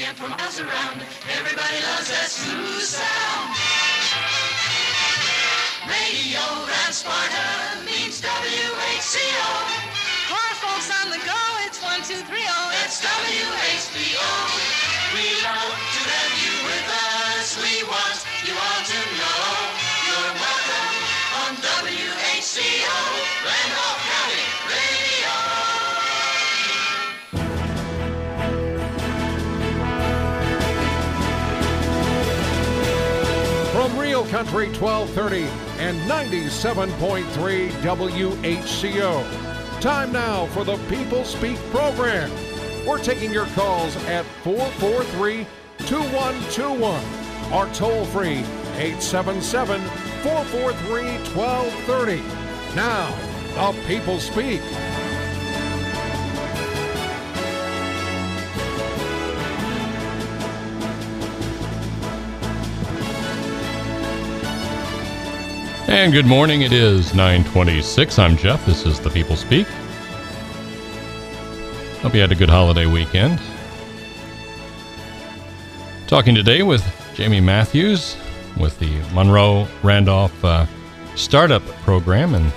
and for miles around. Everybody loves that smooth sound. Radio Ran Sparta means WHCO. For folks on the go, it's 1230. It's WHBO. We love to have you with us. We want you all to know you're welcome on WHCO, Randolph County Radio. From Real Country 1230 and 97.3 WHCO. Time now for the People Speak program. We're taking your calls at 443-2121 or toll free 877-443-1230. Now, the People Speak. And good morning. It is 9:26. I'm Jeff. This is the People Speak. Hope you had a good holiday weekend. Talking today with Jamie Matthews with the Monroe Randolph Startup Program. And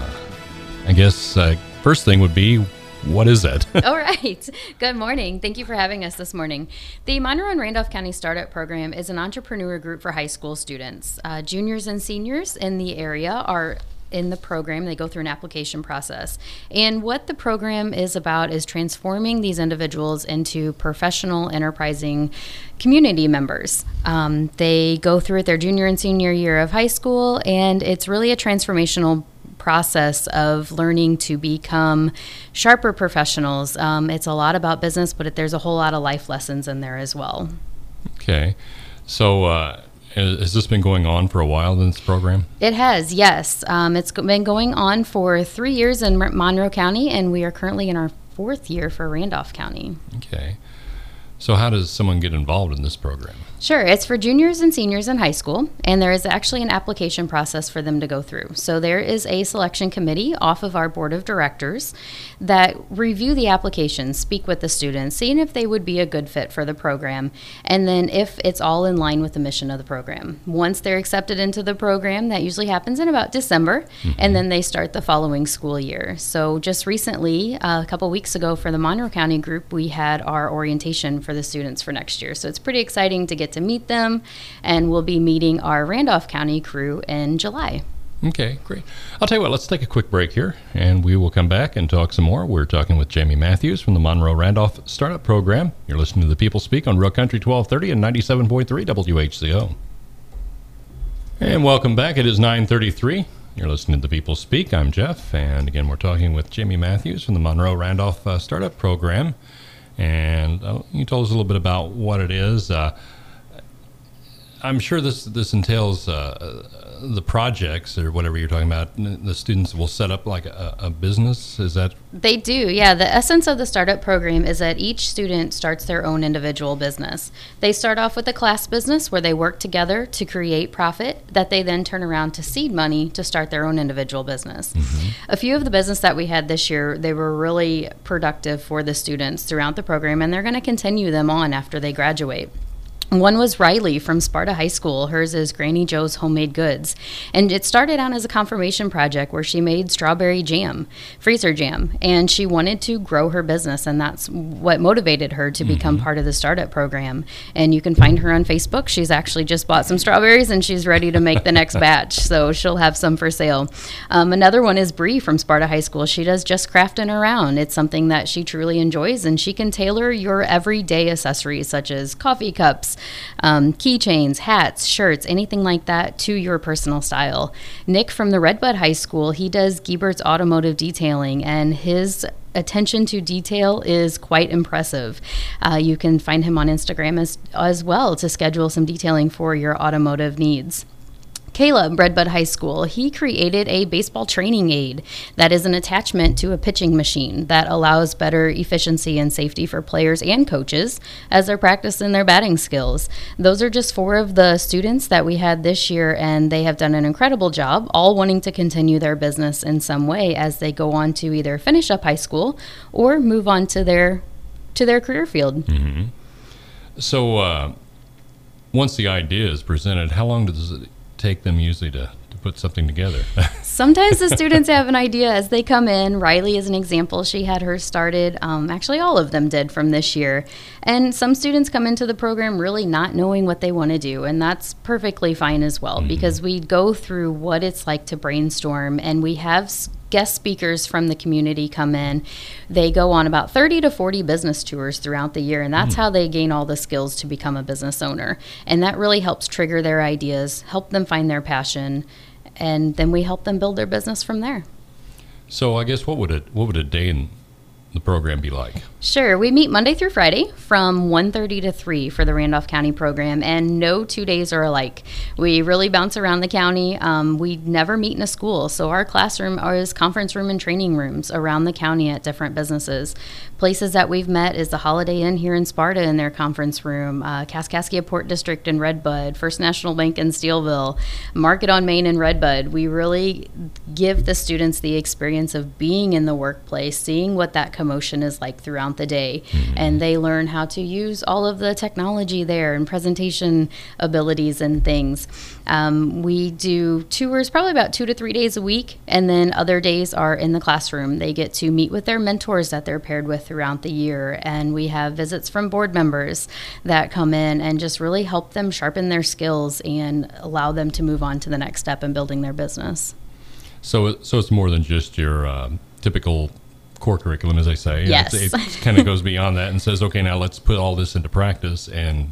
I guess first thing would be, what is that? All right. Good morning. Thank you for having us this morning. The Monroe and Randolph County Startup Program is an entrepreneur group for high school students. Juniors and seniors in the area are in the program. They go through an application process. And what the program is about is transforming these individuals into professional, enterprising community members. They go through it their junior and senior year of high school, and it's really a transformational process of learning to become sharper professionals. It's a lot about business, but there's a whole lot of life lessons in there as well. Okay. So has this been going on for a while in this program? It has, yes. It's been going on for 3 years in Monroe County, and we are currently in our 4th year for Randolph County. Okay. So how does someone get involved in this program? Sure. It's for juniors and seniors in high school, and there is actually an application process for them to go through. So there is a selection committee off of our board of directors that review the applications, speak with the students, seeing if they would be a good fit for the program, and then if it's all in line with the mission of the program. Once they're accepted into the program, that usually happens in about December, and then they start the following school year. So just recently, a couple weeks ago for the Monroe County group, we had our orientation for the students for next year. So it's pretty exciting to get to meet them, and we'll be meeting our Randolph County crew in July. Okay, great. I'll tell you what, let's take a quick break here, and we will come back and talk some more. We're talking with Jamie Matthews from the Monroe Randolph Startup Program. You're listening to the People Speak on Real Country 1230 and 97.3 WHCO. And welcome back. It is 9:33. You're listening to the People Speak. I'm Jeff, and again, we're talking with Jamie Matthews from the Monroe Randolph Startup Program. And you told us a little bit about what it is. I'm sure this entails the projects or whatever you're talking about. The students will set up like a business. Is that? They do, yeah. The essence of the startup program is that each student starts their own individual business. They start off with a class business where they work together to create profit that they then turn around to seed money to start their own individual business. A few of the business that we had this year, they were really productive for the students throughout the program, and they're going to continue them on after they graduate. One was Riley from Sparta High School. Hers is Granny Joe's Homemade Goods. And it started out as a confirmation project where she made strawberry jam, freezer jam, and she wanted to grow her business, and that's what motivated her to become part of the startup program. And you can find her on Facebook. She's actually just bought some strawberries, and she's ready to make the next batch, so she'll have some for sale. Another one is Bree from Sparta High School. She does Just Crafting Around. It's something that she truly enjoys, and she can tailor your everyday accessories such as coffee cups, keychains, hats, shirts, anything like that to your personal style. Nick from the Redbud High School, he does Giebert's Automotive Detailing, and his attention to detail is quite impressive. You can find him on Instagram as well to schedule some detailing for your automotive needs. Caleb, Redbud High School, he created a baseball training aid that is an attachment to a pitching machine that allows better efficiency and safety for players and coaches as they're practicing their batting skills. Those are just 4 of the students that we had this year, and they have done an incredible job, all wanting to continue their business in some way as they go on to either finish up high school or move on to their career field. So once the idea is presented, how long does it take them usually to put something together? Sometimes the students have an idea as they come in. Riley is an example. She had hers started. Actually, all of them did from this year. And some students come into the program really not knowing what they want to do. And that's perfectly fine as well, because we go through what it's like to brainstorm, and we have guest speakers from the community come in. They go on about 30 to 40 business tours throughout the year, and that's how they gain all the skills to become a business owner. And that really helps trigger their ideas, help them find their passion, and then we help them build their business from there. So I guess what would a day in the program be like? Sure. We meet Monday through Friday from 1:30 to 3 for the Randolph County program, and no 2 days are alike. We really bounce around the county. We never meet in a school, so our classroom is conference room and training rooms around the county at different businesses. Places that we've met is the Holiday Inn here in Sparta in their conference room, Kaskaskia Port District in Redbud, First National Bank in Steelville, Market on Main in Redbud. We really give the students the experience of being in the workplace, seeing what that commotion is like throughout the day, and they learn how to use all of the technology there and presentation abilities and things. We do tours probably about 2 to 3 days a week, and then other days are in the classroom. They get to meet with their mentors that they're paired with throughout the year, and we have visits from board members that come in and just really help them sharpen their skills and allow them to move on to the next step in building their business. So it's more than just your typical core curriculum, as I say. Yes. It kind of goes beyond that and says, okay, now let's put all this into practice and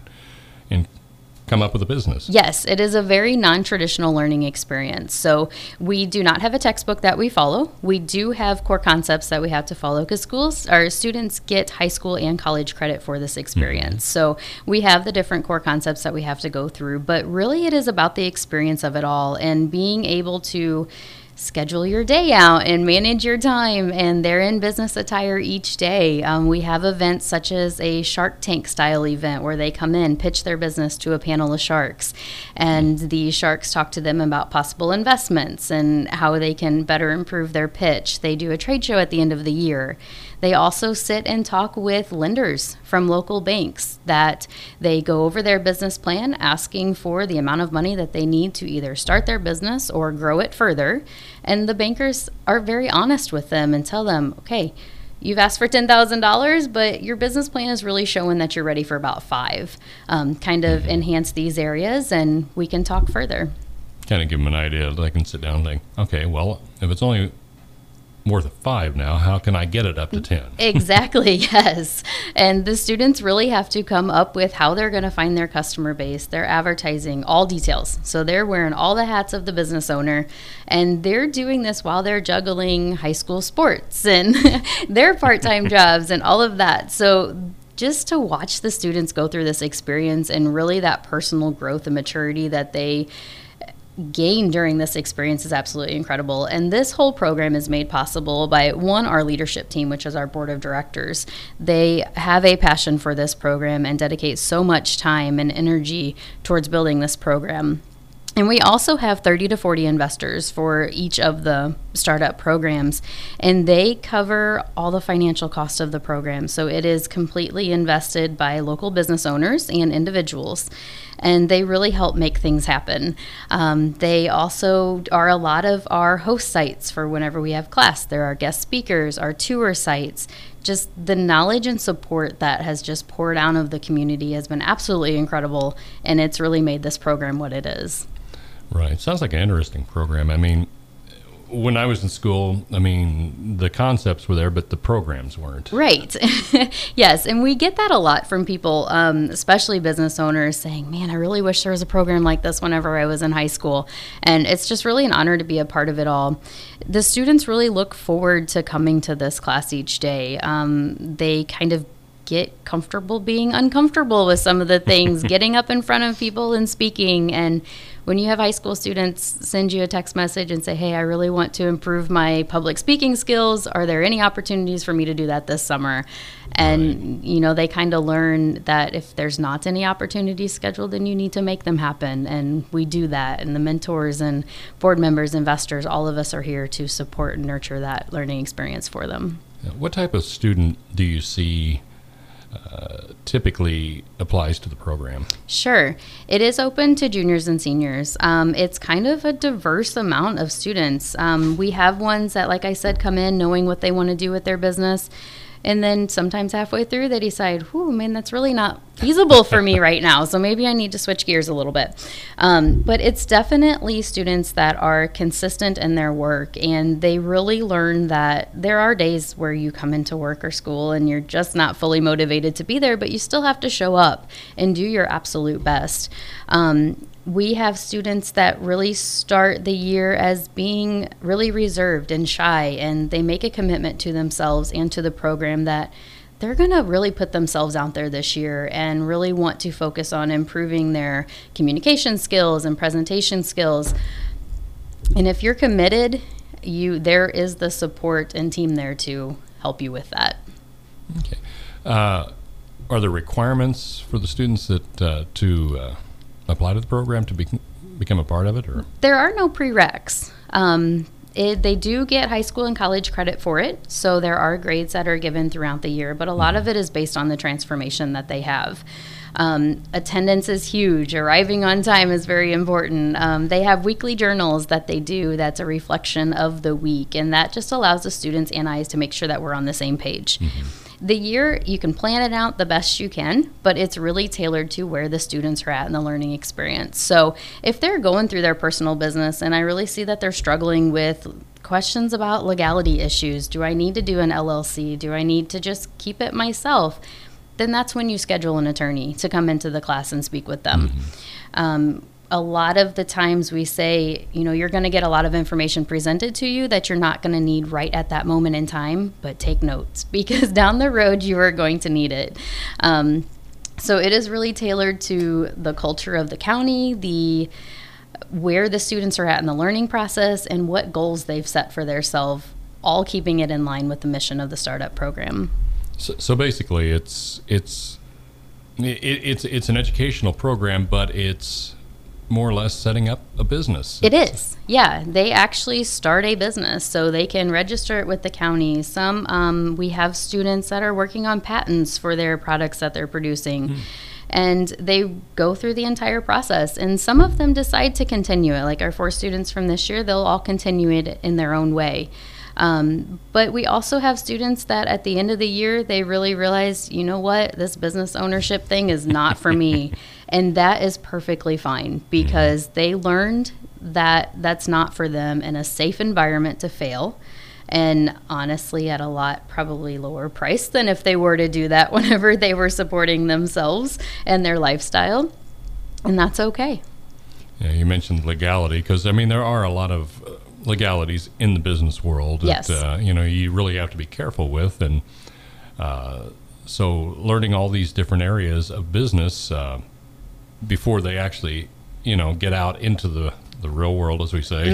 come up with a business. Yes, it is a very non-traditional learning experience. So we do not have a textbook that we follow. We do have core concepts that we have to follow because our students get high school and college credit for this experience. So we have the different core concepts that we have to go through, but really it is about the experience of it all and being able to schedule your day out and manage your time, and they're in business attire each day. We have events such as a Shark Tank style event where they come in, pitch their business to a panel of sharks, and the sharks talk to them about possible investments and how they can better improve their pitch. They do a trade show at the end of the year. They also sit and talk with lenders from local banks that they go over their business plan, asking for the amount of money that they need to either start their business or grow it further. And the bankers are very honest with them and tell them, okay, you've asked for $10,000, but your business plan is really showing that you're ready for about $5,000. Kind of enhance these areas and we can talk further. Kind of give them an idea. They can sit down and think, okay, well, if it's only worth $5 now, how can I get it up to 10? Exactly, yes. And the students really have to come up with how they're going to find their customer base, their advertising, all details. So they're wearing all the hats of the business owner, and they're doing this while they're juggling high school sports and their part-time jobs and all of that. So just to watch the students go through this experience and really that personal growth and maturity that they gain during this experience is absolutely incredible. And this whole program is made possible by, one, our leadership team, which is our board of directors. They have a passion for this program and dedicate so much time and energy towards building this program. And we also have 30 to 40 investors for each of the startup programs, and they cover all the financial costs of the program. So it is completely invested by local business owners and individuals, and they really help make things happen. They also are a lot of our host sites for whenever we have class. There are guest speakers, our tour sites. Just the knowledge and support that has just poured out of the community has been absolutely incredible, and it's really made this program what it is. Right. Sounds like an interesting program. I mean, when I was in school, I mean, the concepts were there, but the programs weren't. Right. Yes. And we get that a lot from people, especially business owners, saying, man, I really wish there was a program like this whenever I was in high school. And it's just really an honor to be a part of it all. The students really look forward to coming to this class each day. They kind of get comfortable being uncomfortable with some of the things, getting up in front of people and speaking. And when you have high school students send you a text message and say, hey, I really want to improve my public speaking skills, are there any opportunities for me to do that this summer? And, you know, they kind of learn that if there's not any opportunities scheduled, then you need to make them happen. And we do that. And the mentors and board members, investors, all of us are here to support and nurture that learning experience for them. What type of student do you see typically applies to the program? Sure. It is open to juniors and seniors. It's kind of a diverse amount of students. We have ones that, like I said, come in knowing what they want to do with their business. And then sometimes halfway through, they decide, whew, man, that's really not feasible for me right now. So maybe I need to switch gears a little bit. But it's definitely students that are consistent in their work. And they really learn that there are days where you come into work or school and you're just not fully motivated to be there, but you still have to show up and do your absolute best. We have students that really start the year as being really reserved and shy, and they make a commitment to themselves and to the program that they're going to really put themselves out there this year and really want to focus on improving their communication skills and presentation skills. And if you're committed, there is the support and team there to help you with that. Okay. Are there requirements for the students that to apply to the program to become a part of it? Or there are no prereqs. They do get high school and college credit for it, so there are grades that are given throughout the year, but a lot of it is based on the transformation that they have. Attendance is huge. Arriving on time is very important. They have weekly journals that they do that's a reflection of the week, and that just allows the students and I to make sure that we're on the same page. The year, you can plan it out the best you can, but it's really tailored to where the students are at in the learning experience. So if they're going through their personal business and I really see that they're struggling with questions about legality issues, do I need to do an LLC? Do I need to just keep it myself? Then that's when you schedule an attorney to come into the class and speak with them. A lot of the times we say, you're going to get a lot of information presented to you that you're not going to need right at that moment in time, but take notes because down the road you are going to need it. So it is really tailored to the culture of the county, where the students are at in the learning process, and what goals they've set for themselves, all keeping it in line with the mission of the startup program. So basically, it's an educational program, but it's more or less setting up a business. It is. Yeah, they actually start a business, so they can register it with the county. We have students that are working on patents for their products that they're producing. And they go through the entire process. And some of them decide to continue it. Like our 4 students from this year, they'll all continue it in their own way. But we also have students that at the end of the year, they really realize, you know what, this business ownership thing is not for me. And that is perfectly fine because they learned that that's not for them in a safe environment to fail. And honestly, at a lot probably lower price than if they were to do that whenever they were supporting themselves and their lifestyle. And that's okay. Yeah, you mentioned legality because, there are a lot of legalities in the business world that, Yes. You really have to be careful with. And so learning all these different areas of business before they actually, get out into the real world, as we say,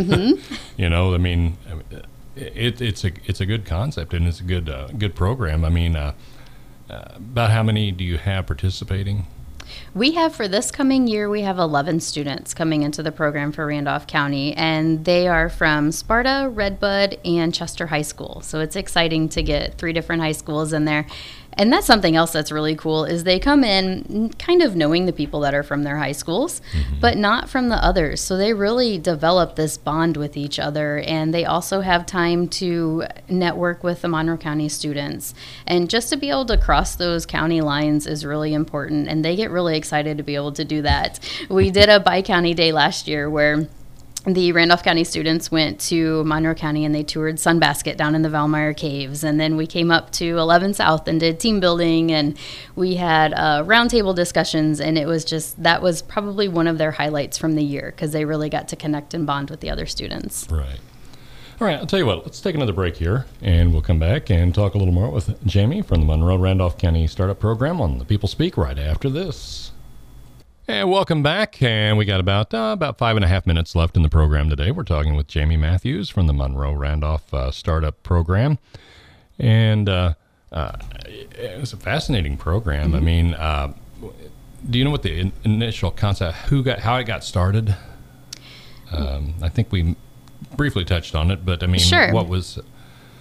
it's a good concept and it's a good program. About how many do you have participating? We have, for this coming year, we have 11 students coming into the program for Randolph County, and they are from Sparta, Redbud, and Chester High School. So it's exciting to get 3 different high schools in there. And that's something else that's really cool is they come in kind of knowing the people that are from their high schools, but not from the others. So they really develop this bond with each other, and they also have time to network with the Monroe County students. And just to be able to cross those county lines is really important, and they get really excited to be able to do that. We did a bi-county day last year where the Randolph County students went to Monroe County and they toured Sunbasket down in the Valmeyer Caves. And then we came up to 11 South and did team building, and we had roundtable discussions. And that was probably one of their highlights from the year because they really got to connect and bond with the other students. Right. All right, I'll tell you what, let's take another break here and we'll come back and talk a little more with Jamie from the Monroe Randolph County Startup Program on The People Speak right after this. And welcome back, and we got about 5.5 minutes left in the program today. We're talking with Jamie Matthews from the Monroe Randolph Startup Program, and it was a fascinating program. Do you know what the initial concept, how it got started? I think we briefly touched on it, but Sure. What was...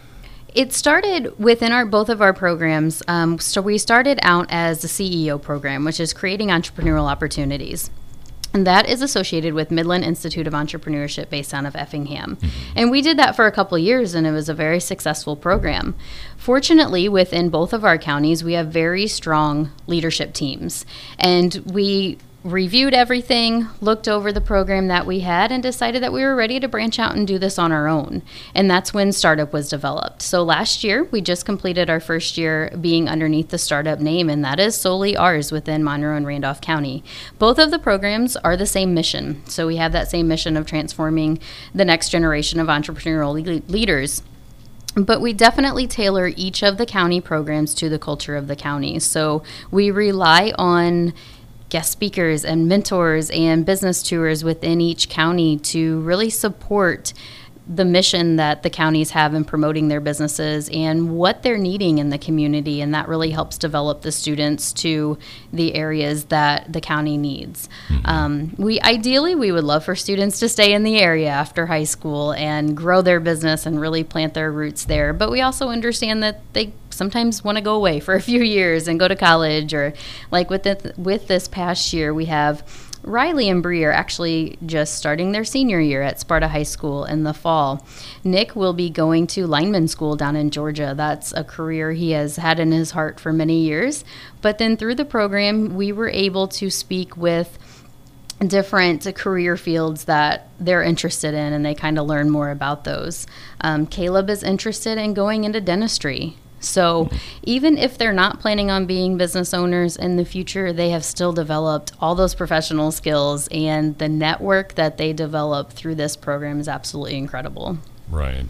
It started within both of our programs. So we started out as the CEO program, which is creating entrepreneurial opportunities. And that is associated with Midland Institute of Entrepreneurship based out of Effingham. And we did that for a couple of years, and it was a very successful program. Fortunately, within both of our counties, we have very strong leadership teams. And we reviewed everything, looked over the program that we had, and decided that we were ready to branch out and do this on our own. And that's when Startup was developed. So last year, we just completed our first year being underneath the Startup name, and that is solely ours within Monroe and Randolph County. Both of the programs are the same mission. So we have that same mission of transforming the next generation of entrepreneurial leaders. But we definitely tailor each of the county programs to the culture of the county. So we rely on guest speakers and mentors and business tours within each county to really support the mission that the counties have in promoting their businesses and what they're needing in the community, and that really helps develop the students to the areas that the county needs. We would love for students to stay in the area after high school and grow their business and really plant their roots there, but we also understand that they sometimes want to go away for a few years and go to college, or like with this past year, we have Riley and Bree are actually just starting their senior year at Sparta High School in the fall. Nick will be going to lineman school down in Georgia. That's a career he has had in his heart for many years. But then through the program, we were able to speak with different career fields that they're interested in, and they kind of learn more about those. Caleb is interested in going into dentistry. So even if they're not planning on being business owners in the future, they have still developed all those professional skills, and the network that they develop through this program is absolutely incredible. Right.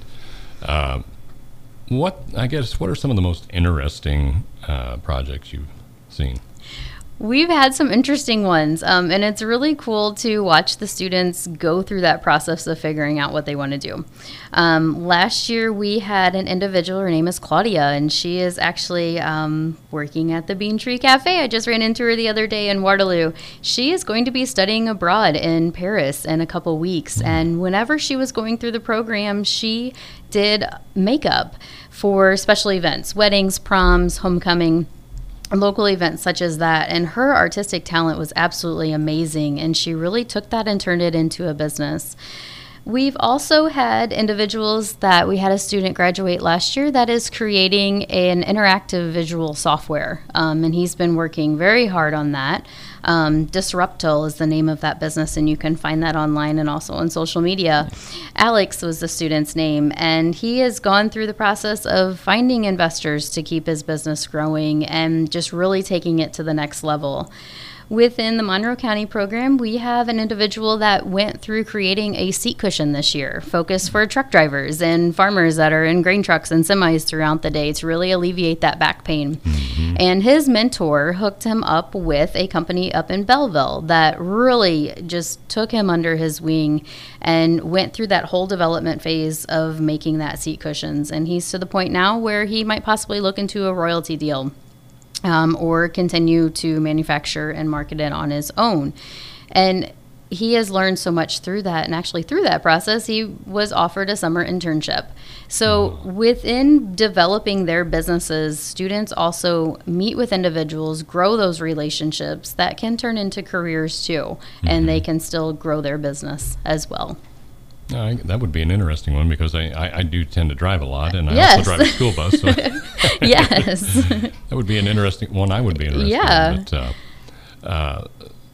What are some of the most interesting projects you've seen? We've had some interesting ones, and it's really cool to watch the students go through that process of figuring out what they want to do. Last year, we had an individual, her name is Claudia, and she is actually working at the Bean Tree Cafe. I just ran into her the other day in Waterloo. She is going to be studying abroad in Paris in a couple weeks, and whenever she was going through the program, she did makeup for special events, weddings, proms, homecoming, local events such as that, and her artistic talent was absolutely amazing, and she really took that and turned it into a business. We've also had individuals that we had a student graduate last year that is creating an interactive visual software, and he's been working very hard on that. Disruptal is the name of that business, and you can find that online and also on social media. Alex was the student's name, and he has gone through the process of finding investors to keep his business growing and just really taking it to the next level. Within the Monroe County program, we have an individual that went through creating a seat cushion this year, focused for truck drivers and farmers that are in grain trucks and semis throughout the day to really alleviate that back pain. And his mentor hooked him up with a company up in Belleville that really just took him under his wing and went through that whole development phase of making that seat cushions. And he's to the point now where he might possibly look into a royalty deal. Or continue to manufacture and market it on his own. And he has learned so much through that. And actually through that process, he was offered a summer internship. So within developing their businesses, students also meet with individuals, grow those relationships that can turn into careers too. And they can still grow their business as well. That would be an interesting one, because I do tend to drive a lot, and I also drive a school bus. So Yes. that would be an interesting one. I would be interested in. But,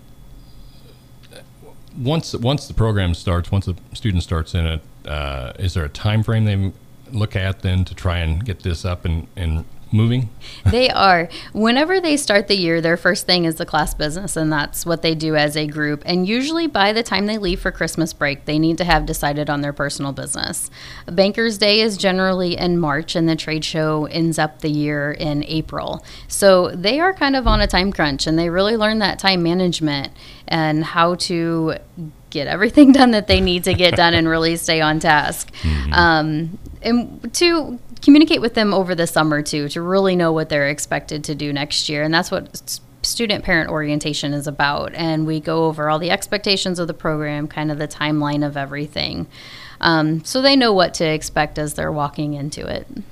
once the program starts, once the student starts in it, is there a time frame they look at then to try and get this up and moving? They are. Whenever they start the year, their first thing is the class business, and that's what they do as a group. And usually by the time they leave for Christmas break, they need to have decided on their personal business. Bankers Day is generally in March, and the trade show ends up the year in April. So they are kind of on a time crunch, and they really learn that time management and how to get everything done that they need to get done and really stay on task. And to communicate with them over the summer too, to really know what they're expected to do next year. And that's what student parent orientation is about. And we go over all the expectations of the program, kind of the timeline of everything. So they know what to expect as they're walking into it.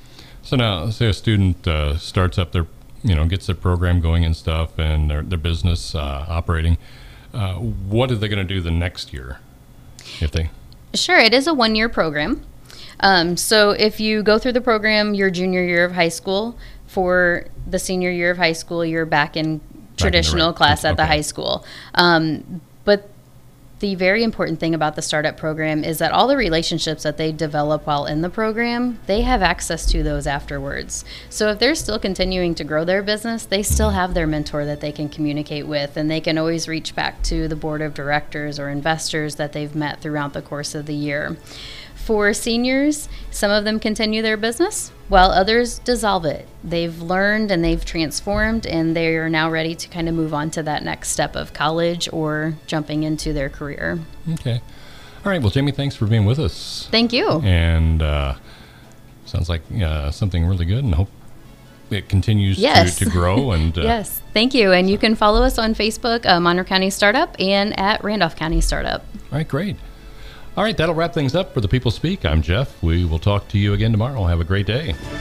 So now, say a student starts up their, gets their program going and stuff, and their business operating. What are they going to do the next year? If they Sure, it is a 1-year program. So if you go through the program your junior year of high school, for the senior year of high school, you're back in traditional class at the high school. But the very important thing about the startup program is that all the relationships that they develop while in the program, they have access to those afterwards. So if they're still continuing to grow their business, they still have their mentor that they can communicate with, and they can always reach back to the board of directors or investors that they've met throughout the course of the year. For seniors, some of them continue their business while others dissolve it. They've learned and they've transformed, and they are now ready to kind of move on to that next step of college or jumping into their career. Okay. All right. Well, Jamie, thanks for being with us. Thank you. And sounds like something really good, and hope it continues to grow. And yes, thank you. And you can follow us on Facebook, Monroe County Startup, and at Randolph County Startup. All right, great. All right, that'll wrap things up for The People Speak. I'm Jeff. We will talk to you again tomorrow. Have a great day.